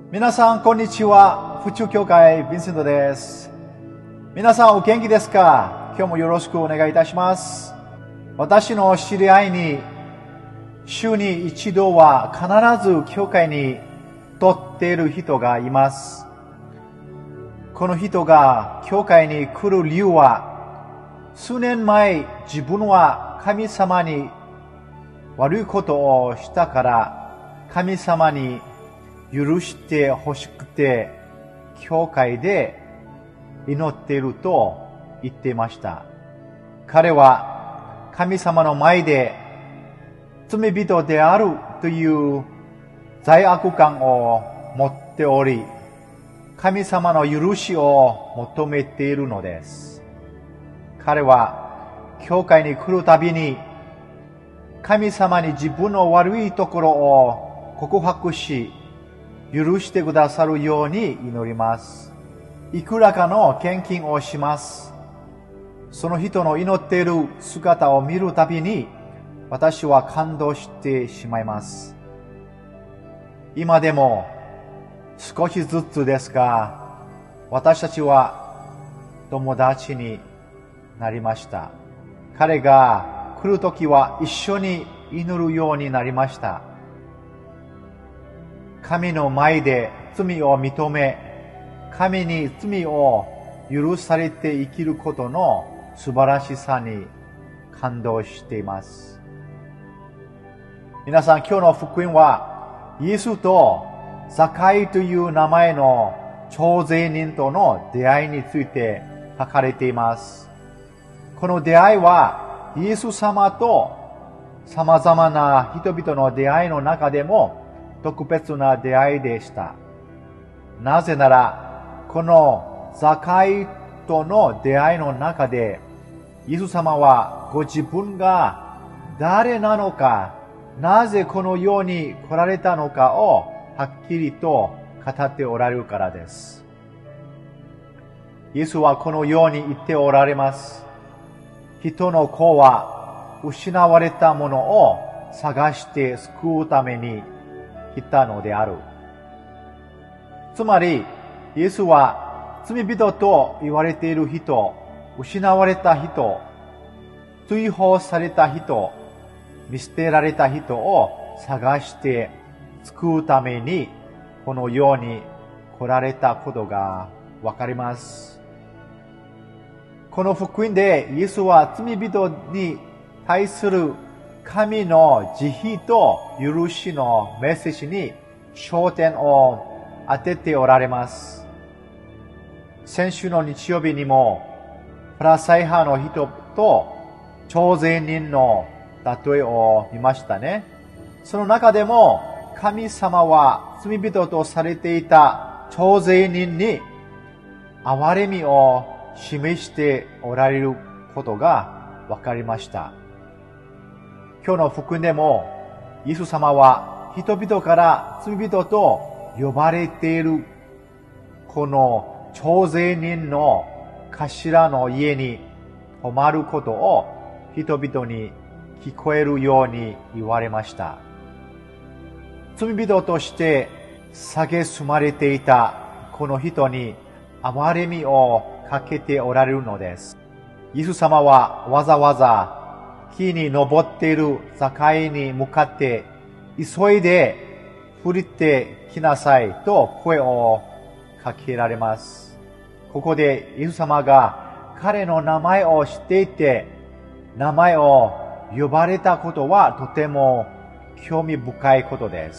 皆さん、こんにちは。府中教会、ヴィンセントです。皆さん、お元気ですか？今日もよろしくお願いいたします。私の知り合いに、週に一度は必ず教会に通っている人がいます。この人が教会に来る理由は、数年前、自分は神様に悪いことをしたから、神様に許してほしくて、教会で祈っていると言っていました。彼は神様の前で罪人であるという罪悪感を持っており、神様の許しを求めているのです。彼は教会に来るたびに、神様に自分の悪いところを告白し、許してくださるように祈ります。いくらかの献金をします。その人の祈っている姿を見るたびに、私は感動してしまいます。今でも少しずつですが、私たちは友達になりました。彼が来るときは一緒に祈るようになりました。神の前で罪を認め、神に罪を許されて生きることの素晴らしさに感動しています。皆さん、今日の福音は、イエスとザカイという名前の徴税人との出会いについて書かれています。この出会いは、イエス様と様々な人々の出会いの中でも特別な出会いでした。なぜなら、このザカイとの出会いの中で、イエス様はご自分が誰なのか、なぜこの世に来られたのかをはっきりと語っておられるからです。イエスはこのように言っておられます。人の子は失われたものを探して救うために来たのである。つまり、イエスは罪人と言われている人、失われた人、追放された人、見捨てられた人を探して救うためにこの世に来られたことがわかります。この福音でイエスは罪人に対する神の慈悲と許しのメッセージに焦点を当てておられます。先週の日曜日にもパラサイ派の人と徴税人の例えを見ましたね。その中でも神様は罪人とされていた徴税人に憐れみを示しておられることがわかりました。今日の福音でも、イエス様は人々から罪人と呼ばれているこの徴税人の頭の家に泊まることを人々に聞こえるように言われました。罪人として蔑まれていたこの人に憐れみをかけておられるのです。イエス様はわざわざ木に登っているザカイに向かって急いで降りてきなさいと声をかけられます。ここでイエス様が彼の名前を知っていて名前を呼ばれたことはとても興味深いことです。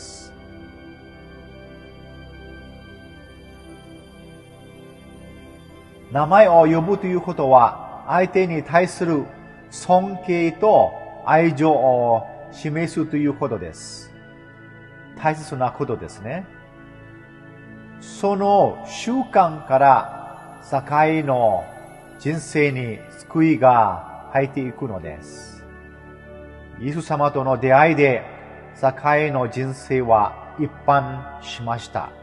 名前を呼ぶということは相手に対する尊敬と愛情を示すということです。大切なことですね。その習慣からザカイの人生に救いが入っていくのです。イエス様との出会いでザカイの人生は一変しました。